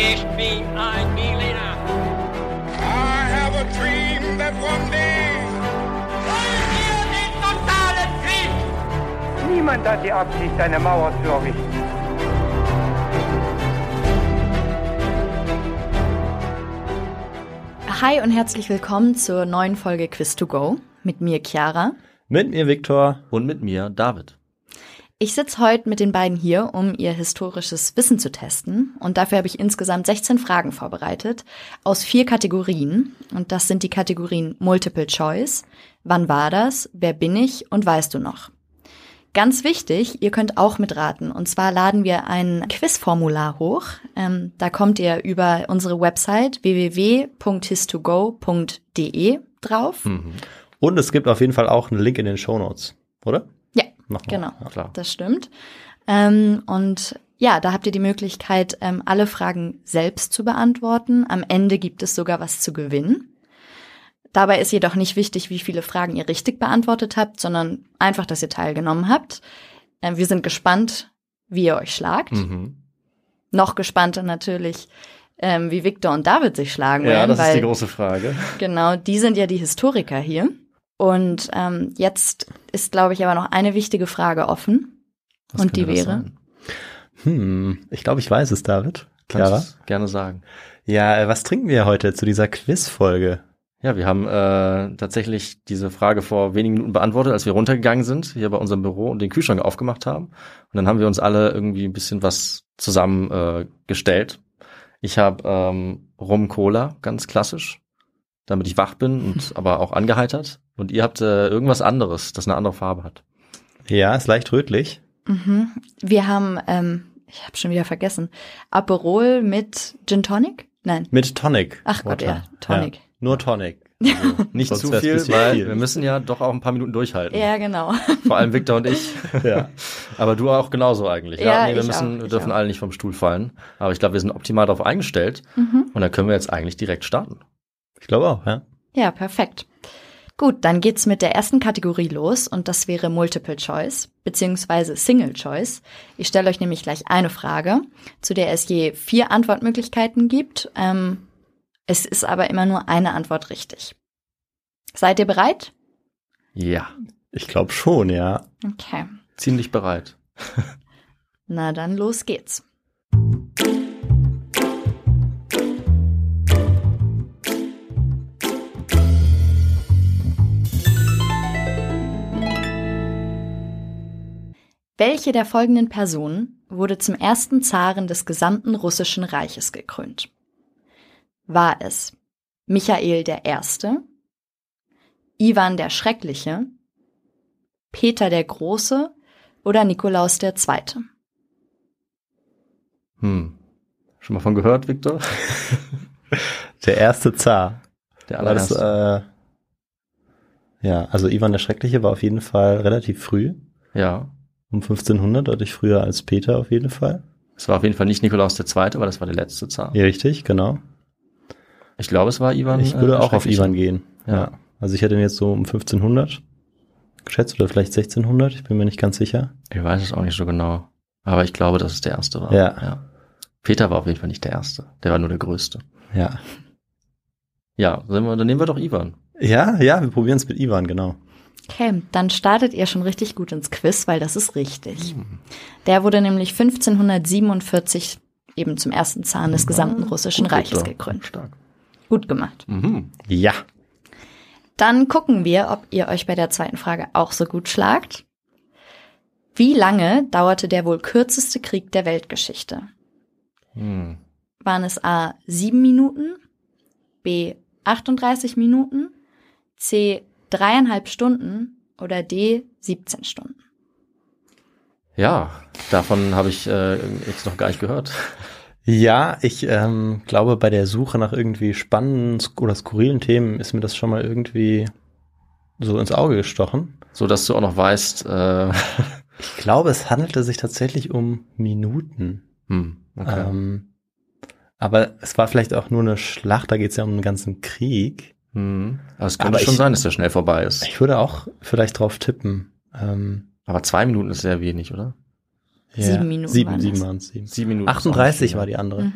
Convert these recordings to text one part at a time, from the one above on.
Ich bin ein Berliner. I have a dream that one day. Wollen wir den totalen Krieg? Niemand hat die Absicht, eine Mauer zu errichten. Hi und herzlich willkommen zur neuen Folge Quiz to Go mit mir Chiara. Mit mir Viktor. Und mit mir David. Ich sitze heute mit den beiden hier, um ihr historisches Wissen zu testen. Und dafür habe ich insgesamt 16 Fragen vorbereitet aus 4 Kategorien. Und das sind die Kategorien Multiple Choice, Wann war das, Wer bin ich und Weißt du noch? Ganz wichtig, ihr könnt auch mitraten. Und zwar laden wir ein Quizformular hoch. Da kommt ihr über unsere Website www.histogo.de drauf. Mhm. Und es gibt auf jeden Fall auch einen Link in den Shownotes, oder? Ja, Machen wir. genau, Ja, klar. Das stimmt. Und ja, da habt ihr die Möglichkeit, alle Fragen selbst zu beantworten. Am Ende gibt es sogar was zu gewinnen. Dabei ist jedoch nicht wichtig, wie viele Fragen ihr richtig beantwortet habt, sondern einfach, dass ihr teilgenommen habt. Wir sind gespannt, wie ihr euch schlagt. Mhm. Noch gespannter natürlich, wie Viktor und David sich schlagen Ja, werden. das ist weil, die große Frage. Genau, die sind ja die Historiker hier. Und jetzt ist, glaube ich, aber noch eine wichtige Frage offen. Was und die könnte das wäre? sein? Ich glaube, ich weiß es, David. Kannst Chiara? du's gerne sagen. Ja, was trinken wir heute zu dieser Quizfolge? Ja, wir haben tatsächlich diese Frage vor wenigen Minuten beantwortet, als wir runtergegangen sind, hier bei unserem Büro und den Kühlschrank aufgemacht haben. Und dann haben wir uns alle irgendwie ein bisschen was zusammen gestellt. Ich habe Rum-Cola, ganz klassisch, damit ich wach bin und aber auch angeheitert. Und ihr habt irgendwas anderes, das eine andere Farbe hat. Ja, ist leicht rötlich. Mhm. Wir haben, ich habe schon wieder vergessen, Aperol mit Gin Tonic? Nein. Mit Tonic. Ach Gott, Water. ja, Tonic. Ja, nur Tonic. Also, Nicht sonst zu wär's viel, bisschen weil viel. wir müssen ja doch auch ein paar Minuten durchhalten. Ja, genau. Vor allem Victor und ich. Ja. Aber du auch genauso eigentlich. Ja, Nee, wir ich wir auch, dürfen ich auch. alle nicht vom Stuhl fallen. Aber ich glaube, wir sind optimal darauf eingestellt. Und dann können wir jetzt eigentlich direkt starten. Ich glaube auch, ja. Ja, perfekt. Gut, dann geht's mit der ersten Kategorie los und das wäre Multiple Choice beziehungsweise Single Choice. Ich stelle euch nämlich gleich eine Frage, zu der es je 4 Antwortmöglichkeiten gibt. Es ist aber immer nur eine Antwort richtig. Seid ihr bereit? Ja, Ich glaube schon, ja. Okay, ziemlich bereit. na dann los geht's. Welche der folgenden Personen wurde zum ersten Zaren des gesamten russischen Reiches gekrönt? War es Michael I., Iwan der Schreckliche, Peter der Große oder Nikolaus II.? Schon mal von gehört, Victor? Der erste Zar. Der War das, allererste. ja, also Iwan der Schreckliche war auf jeden Fall relativ früh. Ja, Um 1500, deutlich früher als Peter auf jeden Fall. es war auf jeden Fall nicht Nikolaus II., weil das war der letzte Zar. Ja, richtig, genau. Ich glaube, es war Iwan. Ich würde der auch auf Schreckliche. Iwan gehen. Ja. Ja. Also ich hätte ihn jetzt so um 1500 geschätzt oder vielleicht 1600, ich bin mir nicht ganz sicher. Ich weiß es auch nicht so genau. Aber ich glaube, dass es der erste war. Ja. Peter war auf jeden Fall nicht der erste. Der war nur der größte. Ja. Ja, dann nehmen wir doch Iwan. Ja, wir probieren es mit Iwan, genau. Okay, dann startet ihr schon richtig gut ins Quiz, weil das ist richtig. Der wurde nämlich 1547 eben zum ersten Zaren des gesamten russischen Gut, Reiches Victor. gekrönt. Stark. Gut gemacht. Ja. Dann gucken wir, ob ihr euch bei der zweiten Frage auch so gut schlagt. Wie lange dauerte der wohl kürzeste Krieg der Weltgeschichte? Waren es A 7 Minuten, B 38 Minuten, C 3,5 Stunden oder D 17 Stunden? Ja, davon habe ich jetzt noch gar nicht gehört. Ja, ich glaube, bei der Suche nach irgendwie spannenden oder skurrilen Themen ist mir das schon mal irgendwie so ins Auge gestochen. So, dass du auch noch weißt, Ich glaube, es handelte sich tatsächlich um Minuten. okay. Aber es war vielleicht auch nur eine Schlacht, da geht es ja um einen ganzen Krieg. Aber es könnte Aber schon ich- sein, dass der schnell vorbei ist. Ich würde auch vielleicht drauf tippen. Aber 2 Minuten ist sehr wenig, oder? Ja, 7 Minuten Sieben waren es. waren es. 7 Minuten. ist auch 38 nicht war viel, die andere. Mhm.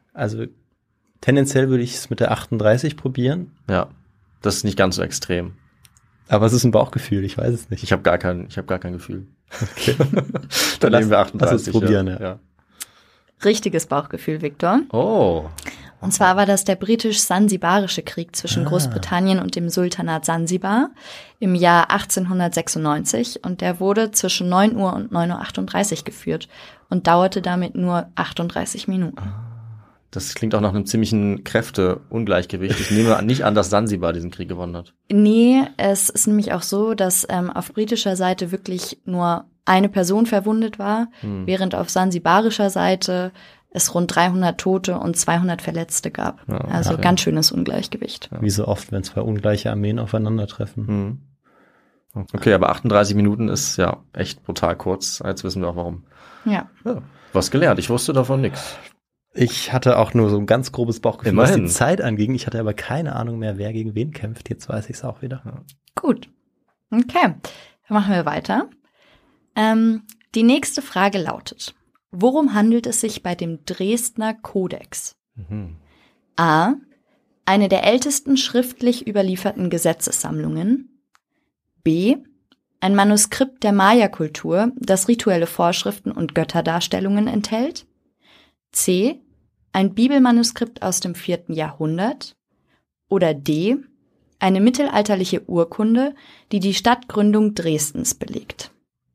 Also tendenziell würde ich es mit der 38 probieren. Ja, das ist nicht ganz so extrem. Aber es ist ein Bauchgefühl, ich weiß es nicht. Ich habe gar kein Gefühl. Okay. Dann nehmen wir 38. Lass uns probieren, ja. Richtiges Bauchgefühl, Viktor. Oh. Und zwar war das der britisch-sansibarische Krieg zwischen Großbritannien und dem Sultanat Sansibar im Jahr 1896 und der wurde zwischen 9 Uhr und 9:38 Uhr geführt und dauerte damit nur 38 Minuten. Das klingt auch nach einem ziemlichen Kräfteungleichgewicht. Ich nehme nicht an, dass Sansibar diesen Krieg gewonnen hat. Nee, es ist nämlich auch so, dass auf britischer Seite wirklich nur eine Person verwundet war, während auf sansibarischer Seite es rund 300 Tote und 200 Verletzte gab. Ja, also okay. ganz schönes Ungleichgewicht. Ja. Wie so oft, wenn zwei ungleiche Armeen aufeinandertreffen. Okay, aber 38 Minuten ist ja echt brutal kurz. Jetzt wissen wir auch warum. Ja. Was gelernt, ich wusste davon nichts. Ich hatte auch nur so ein ganz grobes Bauchgefühl, Immerhin. was die Zeit anging. Ich hatte aber keine Ahnung mehr, wer gegen wen kämpft. Jetzt weiß ich es auch wieder. Gut. Okay, dann machen wir weiter. Die nächste Frage lautet: Worum handelt es sich bei dem Dresdner Kodex? A. Eine der ältesten schriftlich überlieferten Gesetzessammlungen. B. Ein Manuskript der Maya-Kultur, das rituelle Vorschriften und Götterdarstellungen enthält. C. Ein Bibelmanuskript aus dem 4. Jahrhundert. Oder D. Eine mittelalterliche Urkunde, die die Stadtgründung Dresdens belegt.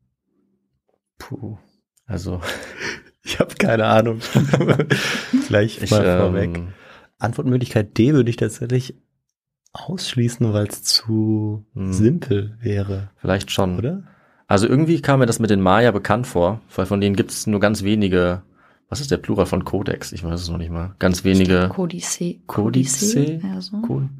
Puh, also Ich habe keine Ahnung. Gleich mal vorweg. Antwortmöglichkeit D würde ich tatsächlich ausschließen, weil es zu simpel wäre. Vielleicht schon. Oder? Also irgendwie kam mir das mit den Maya bekannt vor, weil von denen gibt es nur ganz wenige. Was ist der Plural von Kodex? Ich weiß es noch nicht mal. Ganz wenige. Kodice. Ja, so.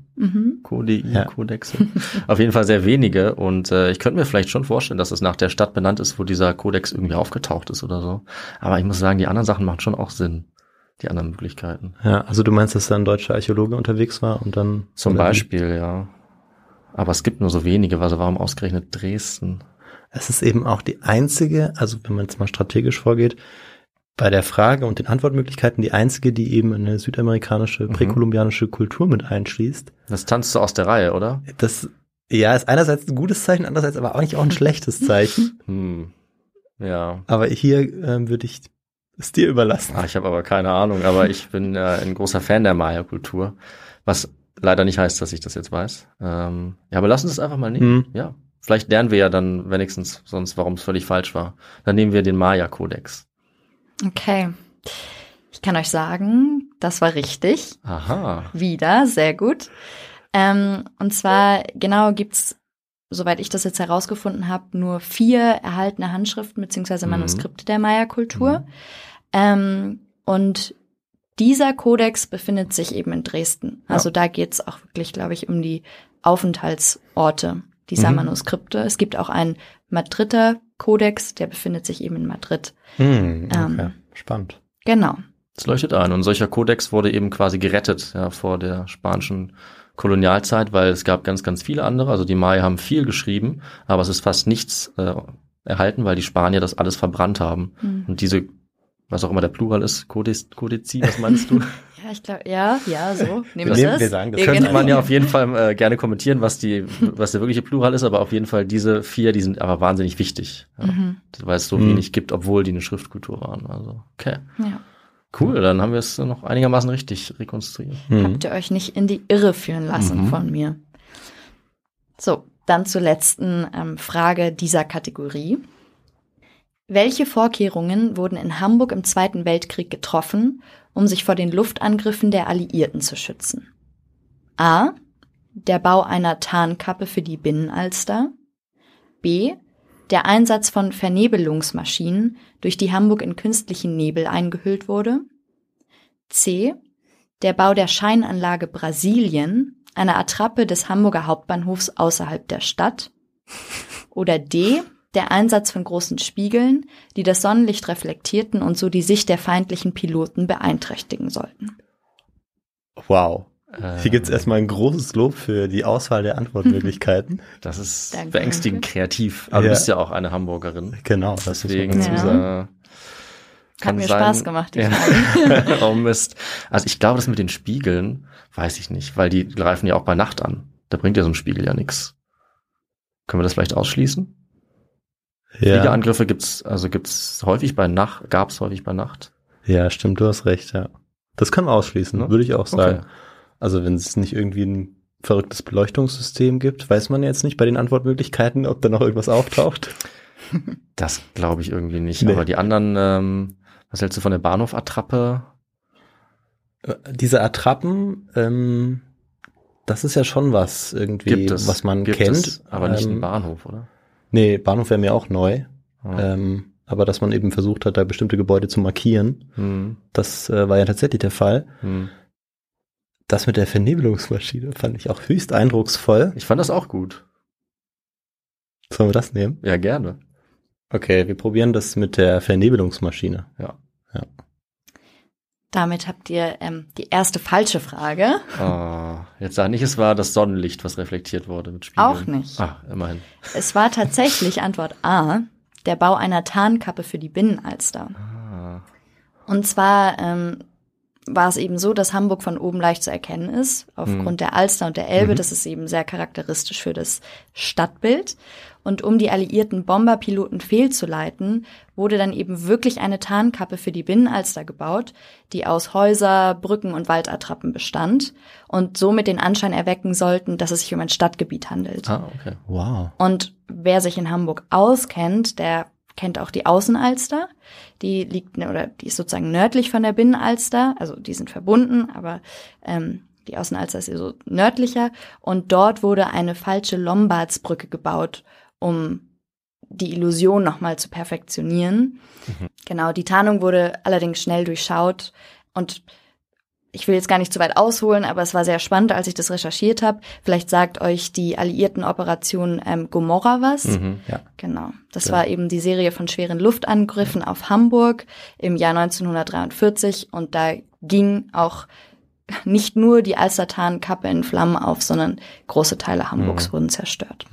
Kodexe. Auf jeden Fall sehr wenige. Und ich könnte mir vielleicht schon vorstellen, dass es nach der Stadt benannt ist, wo dieser Kodex irgendwie aufgetaucht ist oder so. Aber ich muss sagen, die anderen Sachen machen schon auch Sinn. Die anderen Möglichkeiten. Ja, also du meinst, dass da ein deutscher Archäologe unterwegs war und dann... Zum Beispiel, ja. Aber es gibt nur so wenige. Also warum ausgerechnet Dresden? Es ist eben auch die einzige, also wenn man jetzt mal strategisch vorgeht, bei der Frage und den Antwortmöglichkeiten die einzige, die eben eine südamerikanische, präkolumbianische Kultur mit einschließt. Das tanzt so aus der Reihe, oder? Das, ja, ist einerseits ein gutes Zeichen, andererseits aber auch nicht auch ein schlechtes Zeichen. Ja. Aber hier würde ich es dir überlassen. Ich habe aber keine Ahnung, aber ich bin ein großer Fan der Maya-Kultur, was leider nicht heißt, dass ich das jetzt weiß. Ja, aber lass uns das einfach mal nehmen. Ja, vielleicht lernen wir ja dann wenigstens sonst, warum es völlig falsch war. Dann nehmen wir den Maya-Kodex. Okay. Ich kann euch sagen, das war richtig. Aha. Wieder, sehr gut. Und zwar genau gibt's, soweit ich das jetzt herausgefunden habe, nur 4 erhaltene Handschriften bzw. Manuskripte der Maya-Kultur. Und dieser Kodex befindet sich eben in Dresden. Also da geht's auch wirklich, glaube ich, um die Aufenthaltsorte dieser Manuskripte. Es gibt auch einen Madrider Kodex, der befindet sich eben in Madrid. Okay. Spannend. Genau. Das leuchtet ein. Und solcher Kodex wurde eben quasi gerettet, ja, vor der spanischen Kolonialzeit, weil es gab ganz, ganz viele andere. Also die Maya haben viel geschrieben, aber es ist fast nichts erhalten, weil die Spanier das alles verbrannt haben. Und diese, was auch immer der Plural ist, Codici, was meinst du? Ja, ich glaube, ja, so. Nehmen wir sagen das. Könnte man ja auf jeden Fall gerne kommentieren, was der wirkliche Plural ist, aber auf jeden Fall diese 4, die sind aber wahnsinnig wichtig, ja, weil es so wenig gibt, obwohl die eine Schriftkultur waren. Also, okay. Ja. Cool, dann haben wir es noch einigermaßen richtig rekonstruiert. Habt ihr euch nicht in die Irre führen lassen von mir. So, dann zur letzten Frage dieser Kategorie. Welche Vorkehrungen wurden in Hamburg im Zweiten Weltkrieg getroffen, um sich vor den Luftangriffen der Alliierten zu schützen? A. Der Bau einer Tarnkappe für die Binnenalster. B. Der Einsatz von Vernebelungsmaschinen, durch die Hamburg in künstlichen Nebel eingehüllt wurde. C. Der Bau der Scheinanlage Brasilien, einer Attrappe des Hamburger Hauptbahnhofs außerhalb der Stadt. Oder D. Der Einsatz von großen Spiegeln, die das Sonnenlicht reflektierten und so die Sicht der feindlichen Piloten beeinträchtigen sollten. Wow. Hier gibt's erstmal ein großes Lob für die Auswahl der Antwortmöglichkeiten. Das ist Danke. beängstigend kreativ. Aber du bist ja auch eine Hamburgerin. Genau, das Deswegen muss man dazu sagen. Hat mir Spaß gemacht, die Frage. Oh Mist. Also ich glaube, das mit den Spiegeln, weiß ich nicht, weil die greifen ja auch bei Nacht an. Da bringt ja so ein Spiegel ja nichts. Können wir das vielleicht ausschließen? Ja. Fliegerangriffe gab's häufig bei Nacht. Ja, stimmt, du hast recht, ja. Das können wir ausschließen, ne? Würde ich auch sagen. Okay. Also wenn es nicht irgendwie ein verrücktes Beleuchtungssystem gibt, weiß man jetzt nicht bei den Antwortmöglichkeiten, ob da noch irgendwas auftaucht. Das glaube ich irgendwie nicht. Nee. Aber die anderen, was hältst du von der Bahnhof-Attrappe? Diese Attrappen, das ist ja schon was irgendwie, was man kennt. Aber nicht ein Bahnhof, oder? Nee, Bahnhof wäre mir auch neu. Aber dass man eben versucht hat, da bestimmte Gebäude zu markieren, das war ja tatsächlich der Fall. Das mit der Vernebelungsmaschine fand ich auch höchst eindrucksvoll. Ich fand das auch gut. Sollen wir das nehmen? Ja, gerne. Okay, wir probieren das mit der Vernebelungsmaschine. Ja. Damit habt ihr die erste falsche Frage. Jetzt sag nicht, es war das Sonnenlicht, was reflektiert wurde mit Spiegeln. Auch nicht. Immerhin. Es war tatsächlich Antwort A, der Bau einer Tarnkappe für die Binnenalster. Und zwar war es eben so, dass Hamburg von oben leicht zu erkennen ist, aufgrund der Alster und der Elbe. Das ist eben sehr charakteristisch für das Stadtbild. Und um die alliierten Bomberpiloten fehlzuleiten, wurde dann eben wirklich eine Tarnkappe für die Binnenalster gebaut, die aus Häuser, Brücken und Waldattrappen bestand und somit den Anschein erwecken sollten, dass es sich um ein Stadtgebiet handelt. Okay. Wow. Und wer sich in Hamburg auskennt, der kennt auch die Außenalster. Die ist sozusagen nördlich von der Binnenalster. Also die sind verbunden, aber die Außenalster ist so nördlicher. Und dort wurde eine falsche Lombardsbrücke gebaut, um die Illusion nochmal zu perfektionieren. Genau, die Tarnung wurde allerdings schnell durchschaut. Und ich will jetzt gar nicht zu weit ausholen, aber es war sehr spannend, als ich das recherchiert habe. Vielleicht sagt euch die alliierten Operation Gomorrha was. Ja. Genau. Das war eben die Serie von schweren Luftangriffen auf Hamburg im Jahr 1943. Und da ging auch nicht nur die Alstertarnkappe in Flammen auf, sondern große Teile Hamburgs wurden zerstört.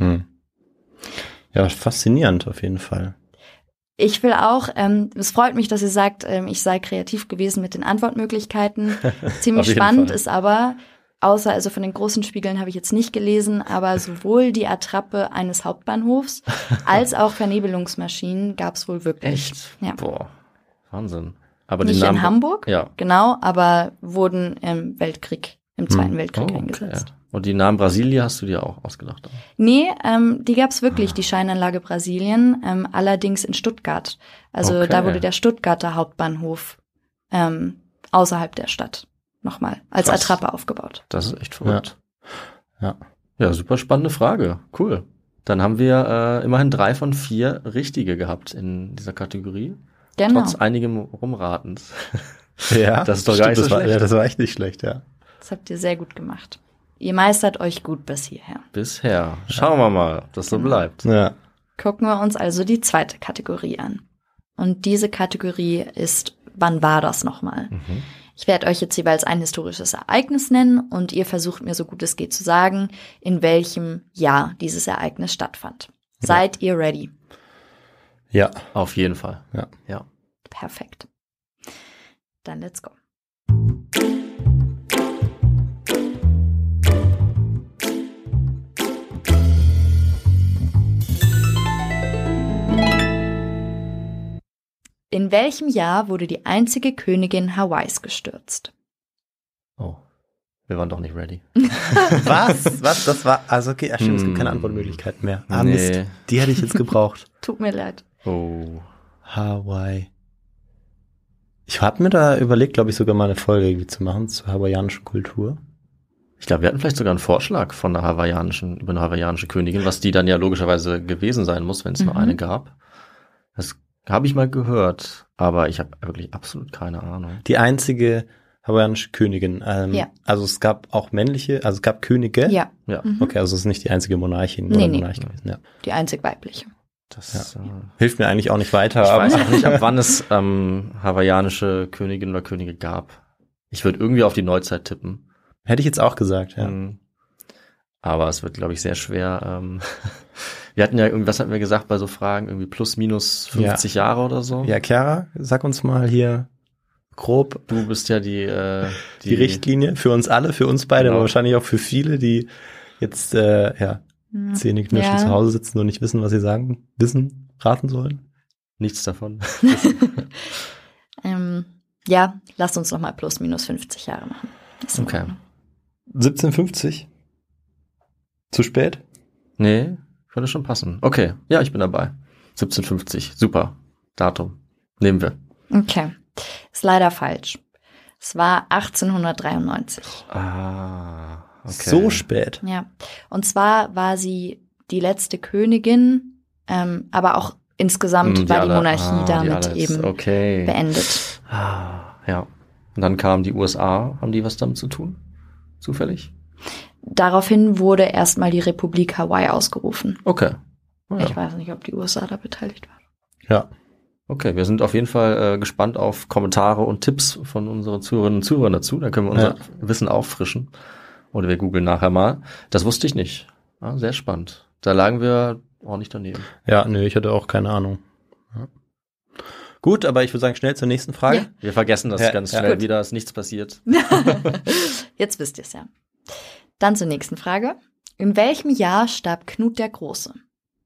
Ja, faszinierend auf jeden Fall. Ich will auch, es freut mich, dass ihr sagt, ich sei kreativ gewesen mit den Antwortmöglichkeiten. Ziemlich spannend ist aber, also von den großen Spiegeln habe ich jetzt nicht gelesen, aber sowohl die Attrappe eines Hauptbahnhofs als auch Vernebelungsmaschinen gab es wohl wirklich. Echt? Ja. Boah, Wahnsinn. Aber nicht in Hamburg, ja. Genau, aber wurden im Zweiten Weltkrieg eingesetzt. Ja. Und die Namen Brasilia hast du dir auch ausgedacht? Nee, die gab's wirklich, die Scheinanlage Brasilien, allerdings in Stuttgart. Also da wurde der Stuttgarter Hauptbahnhof außerhalb der Stadt nochmal als Attrappe aufgebaut. Das ist echt verrückt. Ja, super spannende Frage. Cool. Dann haben wir immerhin 3 von 4 richtige gehabt in dieser Kategorie. Genau. Trotz einigem Rumratens. Ja, das ist doch gar nicht so schlecht. Ja, das war echt nicht schlecht, ja. Das habt ihr sehr gut gemacht. Ihr meistert euch gut bis hierher. Bisher. Schauen wir mal, ob das so bleibt. Ja. Gucken wir uns also die zweite Kategorie an. Und diese Kategorie ist, wann war das nochmal? Ich werde euch jetzt jeweils ein historisches Ereignis nennen und ihr versucht mir so gut es geht zu sagen, in welchem Jahr dieses Ereignis stattfand. Seid ihr ready? Ja. Auf jeden Fall. Ja. Perfekt. Dann let's go. In welchem Jahr wurde die einzige Königin Hawaiis gestürzt? Oh, wir waren doch nicht ready. Was? Das war, also okay, stimmt, es gibt keine Antwortmöglichkeiten mehr. Mist, die hätte ich jetzt gebraucht. Tut mir leid. Oh. Hawaii. Ich habe mir da überlegt, glaube ich, sogar mal eine Folge irgendwie zu machen zur hawaiianischen Kultur. Ich glaube, wir hatten vielleicht sogar einen Vorschlag über eine hawaiianische Königin, was die dann ja logischerweise gewesen sein muss, wenn es nur eine gab. Das habe ich mal gehört, aber ich habe wirklich absolut keine Ahnung. Die einzige hawaiianische Königin. Ja. Also es gab auch männliche, also es gab Könige. Ja. Okay, also es ist nicht die einzige Monarchin Nee. Monarch gewesen. Ja. Die einzig weibliche. Das hilft mir eigentlich auch nicht weiter. Ich aber weiß auch nicht, ab wann es hawaiianische Königinnen oder Könige gab. Ich würde irgendwie auf die Neuzeit tippen. Hätte ich jetzt auch gesagt, ja. Aber es wird, glaube ich, sehr schwer. Wir hatten ja was hatten wir gesagt bei so Fragen? Irgendwie plus minus 50 Jahre oder so? Ja, Chiara, sag uns mal hier grob. Du bist ja die Richtlinie für uns alle, für uns beide, Genau. aber wahrscheinlich auch für viele, die jetzt zähneknirschend zu Hause sitzen und nicht wissen, was sie raten sollen. Nichts davon. Ja, lasst uns noch mal plus minus 50 Jahre machen. Ist in Okay. Ordnung. 1750? Zu spät? Nee, würde schon passen. Okay, ja, ich bin dabei. 1750, super. Datum. Nehmen wir. Okay. Ist leider falsch. Es war 1893. Ah, okay. So spät. Ja. Und zwar war sie die letzte Königin, aber auch insgesamt war die Monarchie damit eben beendet. Ah, ja. Und dann kamen die USA. Haben die was damit zu tun? Zufällig? Daraufhin wurde erstmal die Republik Hawaii ausgerufen. Okay. Oh, ja. Ich weiß nicht, ob die USA da beteiligt waren. Ja. Okay, wir sind auf jeden Fall gespannt auf Kommentare und Tipps von unseren Zuhörerinnen und Zuhörern dazu. Da können wir unser Wissen auffrischen. Oder wir googeln nachher mal. Das wusste ich nicht. Ja, sehr spannend. Da lagen wir ordentlich daneben. Ja, nö, ich hatte auch keine Ahnung. Ja. Gut, aber ich würde sagen, schnell zur nächsten Frage. Ja. Wir vergessen das ganz schnell wieder, dass nichts passiert. Jetzt wisst ihr es ja. Dann zur nächsten Frage. In welchem Jahr starb Knut der Große?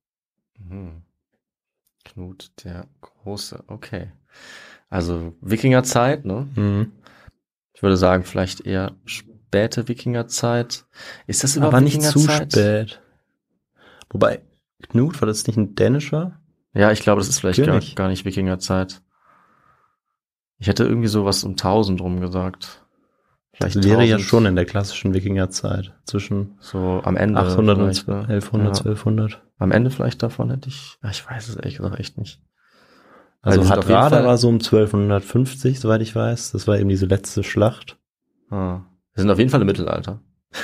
Knut der Große, okay. Also Wikingerzeit, ne? Mhm. Ich würde sagen, vielleicht eher späte Wikingerzeit. Ist das überhaupt Aber nicht zu Wikingerzeit? spät. Wobei, Knut, war das nicht ein dänischer? Ja, ich glaube, das ist vielleicht König. gar nicht Wikingerzeit. Ich hätte irgendwie sowas um 1000 rum gesagt. Das Vielleicht wäre ja 1000, schon in der klassischen Wikingerzeit. Zwischen so am Ende. 800 und vielleicht, ne? 1100, Ja. 1200. Am Ende vielleicht davon hätte ich weiß es ehrlich gesagt echt nicht. Also Weil wir sind auf jeden Hardrada Fall- war so um 1250, soweit ich weiß. Das war eben diese letzte Schlacht. Wir sind auf jeden Fall im Mittelalter.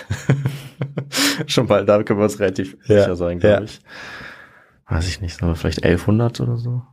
Schon mal, da können wir uns relativ sicher sein, glaube ich. Weiß ich nicht, aber vielleicht 1100 oder so.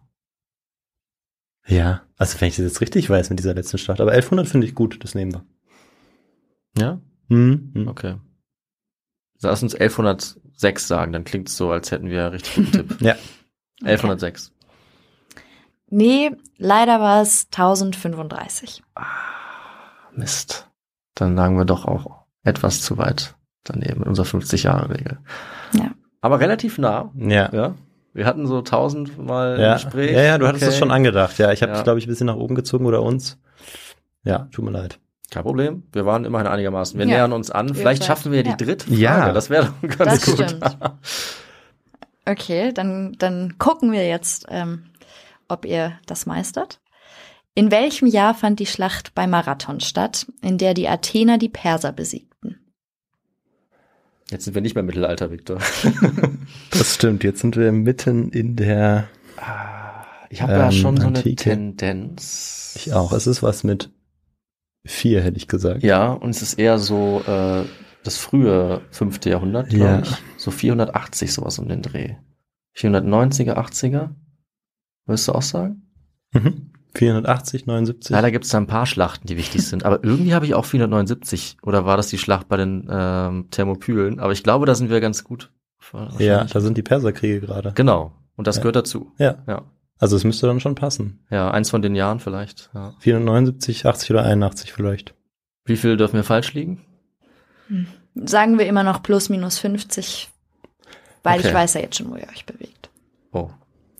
Ja, also wenn ich das jetzt richtig weiß mit dieser letzten Schlacht. Aber 1100 finde ich gut, das nehmen wir. Ja? Mhm. Okay. Lass uns 1106 sagen, dann klingt es so, als hätten wir einen richtig guten Tipp. Ja. 1106. Nee, leider war es 1035. Mist. Dann lagen wir doch auch etwas zu weit daneben mit unserer 50-Jahre-Regel. Ja. Aber relativ nah. Ja. Ja. Wir hatten so 1000 Mal Ja. im Gespräch. Ja, du hattest Okay. das schon angedacht. Ja, ich habe Ja. dich, glaube ich, ein bisschen nach oben gezogen oder uns. Ja, tut mir leid. Kein Problem. Wir waren immerhin einigermaßen. Wir Ja. nähern uns an. Vielleicht schaffen wir die dritte Frage. Ja. Das wäre doch ganz Das gut. stimmt. Okay, dann gucken wir jetzt, ob ihr das meistert. In welchem Jahr fand die Schlacht bei Marathon statt, in der die Athener die Perser besiegten? Jetzt sind wir nicht mehr im Mittelalter, Victor. Das stimmt. Jetzt sind wir mitten in der. Ich habe da schon so eine Antike. Tendenz. Ich auch. Es ist was mit 4, hätte ich gesagt. Ja, und es ist eher so das frühe 5. Jahrhundert, glaube Ja. ich. So 480, sowas um den Dreh. 490er, 80er? Würdest du auch sagen? 480, 79. Leider gibt es da ein paar Schlachten, die wichtig sind. Aber irgendwie habe ich auch 479. Oder war das die Schlacht bei den Thermopylen? Aber ich glaube, da sind wir ganz gut. Ja, da sind die Perserkriege gerade. Genau. Und das Ja. gehört dazu. Ja. Ja. Also es müsste dann schon passen. Ja, eins von den Jahren vielleicht. Ja. 479, 80 oder 81 vielleicht. Wie viel dürfen wir falsch liegen? Sagen wir immer noch plus minus 50, weil Okay. ich weiß ja jetzt schon, wo ihr euch bewegt. Oh.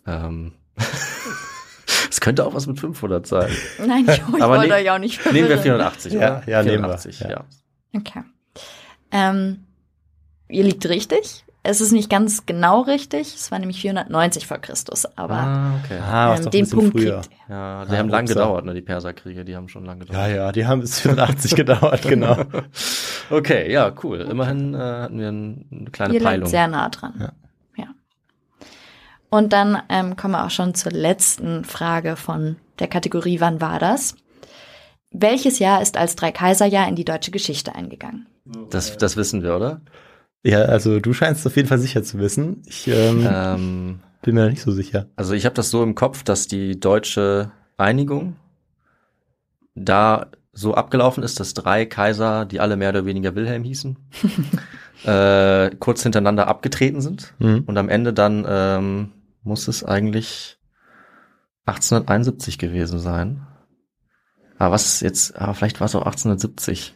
Es könnte auch was mit 500 sein. Nein, ich Aber wollte euch auch nicht verwirren. Nehmen wir 480, Ja, oder? ja, nehmen wir, 480, ja. ja. Okay. Ihr liegt richtig. Es ist nicht ganz genau richtig. Es war nämlich 490 vor Christus. Aber Okay. Was doch ein den bisschen Punkt früher. kriegt ihr. Ja, die haben lang upsa. gedauert, ne, die Perserkriege, die haben schon lang gedauert. Ja, die haben bis 84 gedauert, genau. Okay, ja, cool. Immerhin hatten wir eine kleine Ihr Peilung. liegt sehr nah dran. Ja. Und dann kommen wir auch schon zur letzten Frage von der Kategorie Wann war das? Welches Jahr ist als Dreikaiserjahr in die deutsche Geschichte eingegangen? Das wissen wir, oder? Ja, also du scheinst auf jeden Fall sicher zu wissen. Ich bin mir da nicht so sicher. Also ich habe das so im Kopf, dass die deutsche Einigung da so abgelaufen ist, dass 3 Kaiser, die alle mehr oder weniger Wilhelm hießen, kurz hintereinander abgetreten sind. Und am Ende dann muss es eigentlich 1871 gewesen sein. Aber vielleicht war es auch 1870.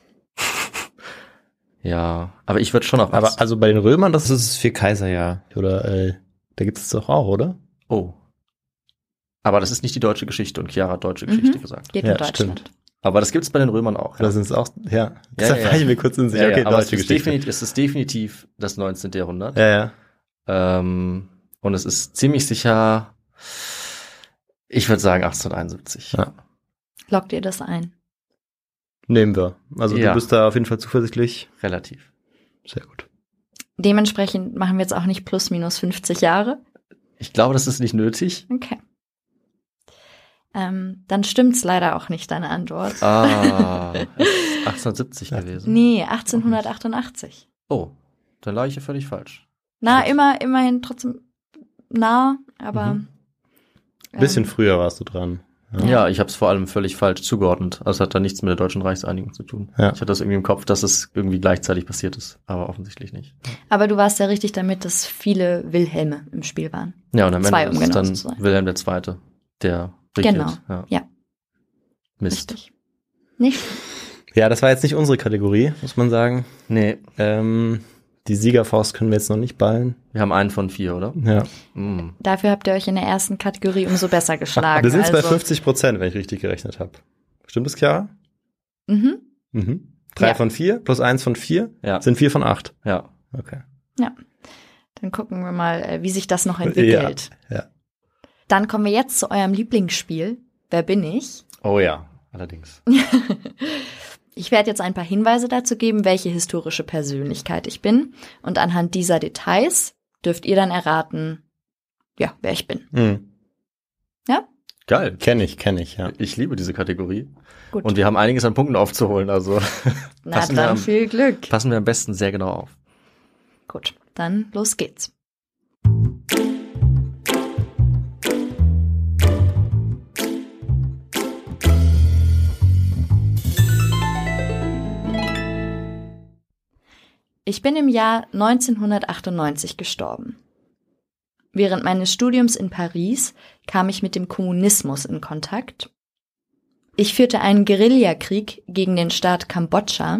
Ja, aber ich würde schon auf... Aber also bei den Römern, das ist das Vierkaiserjahr. Oder da gibt es doch auch, oder? Oh. Aber das ist nicht die deutsche Geschichte und Chiara hat deutsche Geschichte gesagt. Geht in Deutschland. Stimmt. Aber das gibt es bei den Römern auch. Da sind es auch, ja. Ja, Da war ich mir kurz in sich. Okay, aber deutsche Geschichte. es ist definitiv das 19. Jahrhundert. Ja. Und es ist ziemlich sicher, ich würde sagen 1871. Ja. Loggt ihr das ein? Nehmen wir. Also Ja. du bist da auf jeden Fall zuversichtlich. Relativ. Sehr gut. Dementsprechend machen wir jetzt auch nicht plus minus 50 Jahre. Ich glaube, das ist nicht nötig. Okay. Dann stimmt's leider auch nicht, deine Antwort. Es ist 1870 gewesen. Nee, 1888. Oh, dann lag ich ja völlig falsch. Immerhin trotzdem nah, aber... Bisschen früher warst du dran. Ja, ich habe es vor allem völlig falsch zugeordnet. Also es hat da nichts mit der deutschen Reichseinigung zu tun. Ja. Ich hatte das irgendwie im Kopf, dass es irgendwie gleichzeitig passiert ist, aber offensichtlich nicht. Aber du warst ja richtig damit, dass viele Wilhelme im Spiel waren. Ja, und am Zwei, Ende um ist es genau dann zu sein. Wilhelm II., der regiert. Genau, ja. Mist. Richtig. Nicht? Ja, das war jetzt nicht unsere Kategorie, muss man sagen. Nee, Die Siegerfaust können wir jetzt noch nicht ballen. wir haben einen von 4, oder? Ja. Dafür habt ihr euch in der ersten Kategorie umso besser geschlagen. Wir sind bei also. 50%, wenn ich richtig gerechnet habe. Stimmt das, Chiara? Mhm. 3 Ja. von 4 plus 1 von 4 Ja. sind 4 von 8. Ja. Okay. Ja. Dann gucken wir mal, wie sich das noch entwickelt. Ja. Dann kommen wir jetzt zu eurem Lieblingsspiel. Wer bin ich? Oh ja, allerdings. Ich werde jetzt ein paar Hinweise dazu geben, welche historische Persönlichkeit ich bin. Und anhand dieser Details dürft ihr dann erraten, ja, wer ich bin. Ja? Geil. Kenn ich, ja. Ich liebe diese Kategorie. Gut. Und wir haben einiges an Punkten aufzuholen, also Na dann viel Glück. passen wir am besten sehr genau auf. Gut, dann los geht's. Ich bin im Jahr 1998 gestorben. Während meines Studiums in Paris kam ich mit dem Kommunismus in Kontakt. Ich führte einen Guerillakrieg gegen den Staat Kambodscha.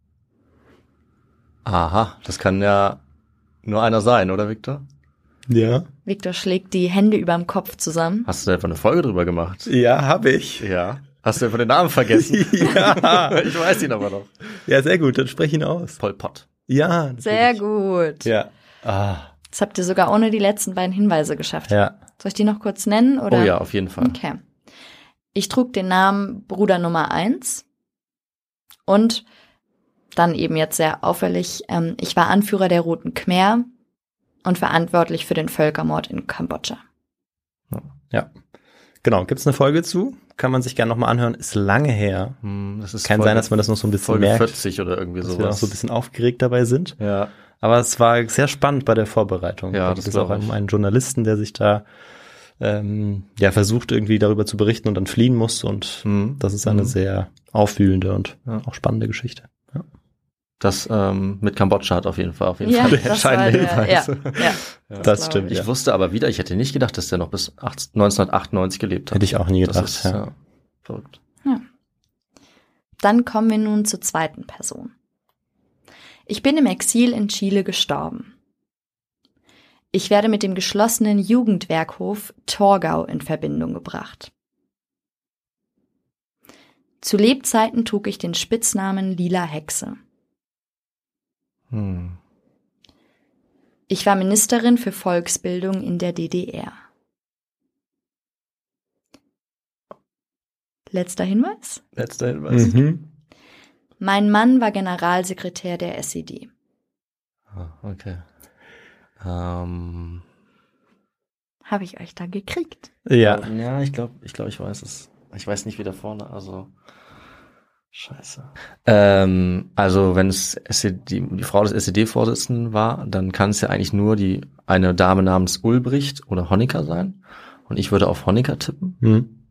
Aha, das kann ja nur einer sein, oder Victor? Ja. Victor schlägt die Hände überm Kopf zusammen. Hast du da etwa eine Folge drüber gemacht? Ja, habe ich. Ja. Hast du etwa den Namen vergessen? Ja. Ich weiß ihn aber noch. Ja, sehr gut, dann sprech ihn aus. Pol Pot. Ja. Sehr gut. Ja. Das habt ihr sogar ohne die letzten beiden Hinweise geschafft. Ja. Soll ich die noch kurz nennen? Oder? Oh ja, auf jeden Fall. Okay. Ich trug den Namen Bruder Nummer 1 und dann eben jetzt sehr auffällig, ich war Anführer der Roten Khmer und verantwortlich für den Völkermord in Kambodscha. Ja. Genau, gibt's eine Folge zu? Kann man sich gerne nochmal anhören. Ist lange her. Das ist Kann sein, dass man das noch so ein bisschen Folge merkt, 40 oder irgendwie dass wir noch sowas. so ein bisschen aufgeregt dabei sind. Ja. Aber es war sehr spannend bei der Vorbereitung. Ja, Da das geht es auch glaub ich. um einen Journalisten, der sich da versucht irgendwie darüber zu berichten und dann fliehen muss. Und das ist eine sehr aufwühlende und auch spannende Geschichte. Ja. Das mit Kambodscha hat auf jeden Fall der das war entscheidende der- Hinweis. Ja, Das glaube stimmt, Ich ja. wusste aber wieder, ich hätte nicht gedacht, dass der noch bis 1998 gelebt hat. Hätte ich auch nie gedacht, Das ist, ja. verrückt. Dann kommen wir nun zur zweiten Person. Ich bin im Exil in Chile gestorben. Ich werde mit dem geschlossenen Jugendwerkhof Torgau in Verbindung gebracht. Zu Lebzeiten trug ich den Spitznamen Lila Hexe. Ich war Ministerin für Volksbildung in der DDR. Letzter Hinweis. Letzter Hinweis. Mein Mann war Generalsekretär der SED. Okay. Habe ich euch da gekriegt? Ja. Ja, ich glaube, ich weiß es. Ich weiß nicht, wie da vorne, also scheiße. Also wenn es die Frau des SED-Vorsitzenden war, dann kann es ja eigentlich nur eine Dame namens Ulbricht oder Honecker sein. Und ich würde auf Honecker tippen.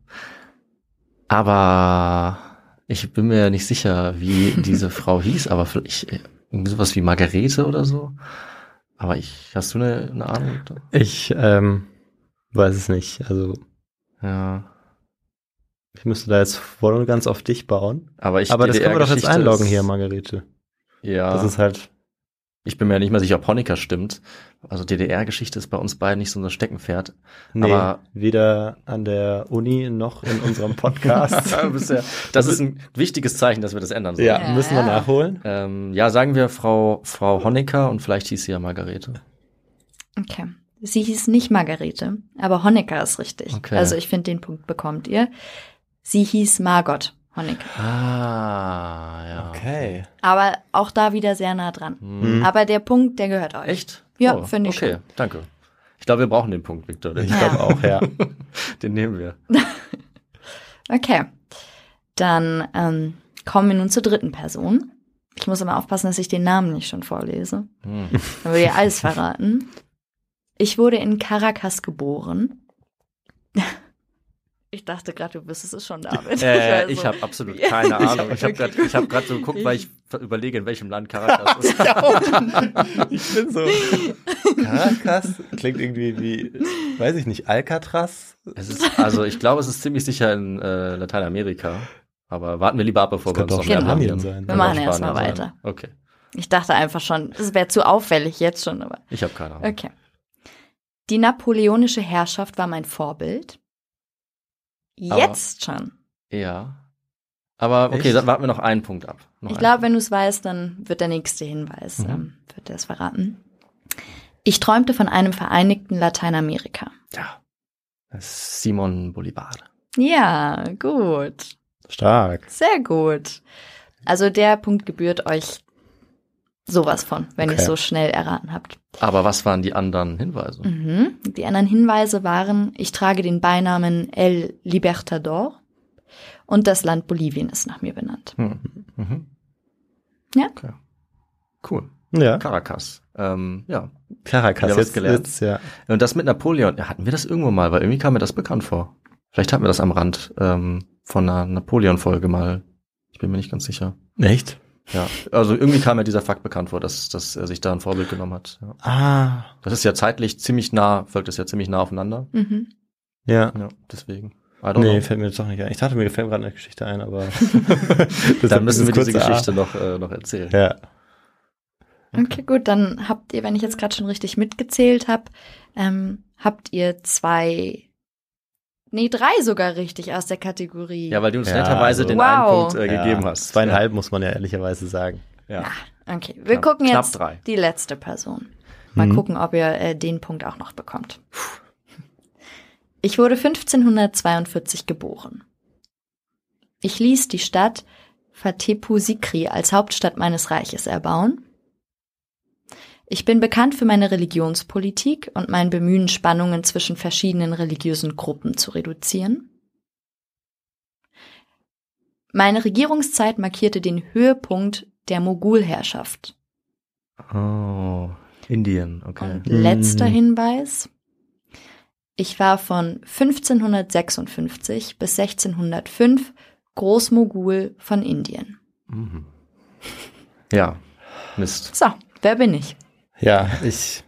Aber ich bin mir nicht sicher, wie diese Frau hieß, aber Irgendwie sowas wie Margarete oder so. Aber hast du eine Ahnung? Ich weiß es nicht. Also Ja. ich müsste da jetzt voll und ganz auf dich bauen. Aber das können wir doch jetzt einloggen hier, Margarete. Ja. Das ist halt... Ich bin mir ja nicht mal sicher, ob Honecker stimmt. Also DDR-Geschichte ist bei uns beiden nicht so ein Steckenpferd. Nee, aber weder an der Uni noch in unserem Podcast. Das ist ein wichtiges Zeichen, dass wir das ändern sollen. Ja, müssen wir nachholen. Sagen wir Frau Honecker und vielleicht hieß sie ja Margarete. Okay. Sie hieß nicht Margarete, aber Honecker ist richtig. Okay. Also ich finde, den Punkt bekommt ihr. Sie hieß Margot Honecker. Ah, ja. Okay. Aber auch da wieder sehr nah dran. Aber der Punkt, der gehört euch. Echt? Ja, finde ich Okay, schon. danke. Ich glaube, wir brauchen den Punkt, Victor. Ich glaube auch, ja. Den nehmen wir. Okay. Dann kommen wir nun zur dritten Person. Ich muss immer aufpassen, dass ich den Namen nicht schon vorlese. Dann würde ihr alles verraten. Ich wurde in Caracas geboren. Ich dachte gerade, du wüsstest es schon, David. Ich habe absolut keine Ahnung. Ich habe gerade so geguckt, weil ich überlege, in welchem Land Caracas ist. Ich bin so... Caracas klingt irgendwie wie, weiß ich nicht, Alcatraz? Ich glaube, es ist ziemlich sicher in Lateinamerika. Aber warten wir lieber ab, bevor wir uns noch mehr Spanien blamieren. sein. Wir machen Spanien erstmal sein. weiter. Okay. Ich dachte einfach schon, es wäre zu auffällig jetzt schon, aber Ich habe keine Ahnung. okay. Die napoleonische Herrschaft war mein Vorbild. Jetzt schon. Ja. Aber okay, Echt? dann warten wir noch einen Punkt ab. Ich glaube, wenn du es weißt, dann wird der nächste Hinweis, wird er es verraten. Ich träumte von einem vereinigten Lateinamerika. Ja. Das ist Simon Bolivar. Ja, gut. Stark. Sehr gut. Also der Punkt gebührt euch sowas von, wenn ihr es so schnell erraten habt. Aber was waren die anderen Hinweise? Die anderen Hinweise waren, ich trage den Beinamen El Libertador und das Land Bolivien ist nach mir benannt. Ja? Okay. Cool. Ja. Caracas. Ja. Caracas, Wieder was gelernt. jetzt, ja. Und das mit Napoleon, ja, hatten wir das irgendwo mal, weil irgendwie kam mir das bekannt vor. Vielleicht hatten wir das am Rand von einer Napoleon-Folge mal. Ich bin mir nicht ganz sicher. Echt? Ja, also irgendwie kam mir dieser Fakt bekannt vor, dass er sich da ein Vorbild genommen hat. Ja. Ah. Das ist ja zeitlich ziemlich nah, folgt es ja ziemlich nah aufeinander. Ja. Ja, deswegen. I don't Nee, know. fällt mir jetzt doch nicht ein. Ich dachte, mir fällt gerade eine Geschichte ein, aber Dann müssen wir diese kurze Geschichte noch erzählen. Ja. Okay, gut, dann habt ihr, wenn ich jetzt gerade schon richtig mitgezählt habe, habt ihr 3 sogar richtig aus der Kategorie. Ja, weil du uns Ja, netterweise also- den Wow. einen Punkt gegeben hast. 2,5 muss man ja ehrlicherweise sagen. Ja. Okay, wir Knapp- gucken knapp jetzt 3. die letzte Person. Mal gucken, ob ihr den Punkt auch noch bekommt. Ich wurde 1542 geboren. Ich ließ die Stadt Fatepu Sikri als Hauptstadt meines Reiches erbauen. Ich bin bekannt für meine Religionspolitik und mein Bemühen, Spannungen zwischen verschiedenen religiösen Gruppen zu reduzieren. Meine Regierungszeit markierte den Höhepunkt der Mogulherrschaft. Oh, Indien, okay. Und letzter Hinweis. Ich war von 1556 bis 1605 Großmogul von Indien. Ja, Mist. So, wer bin ich? Ja, ich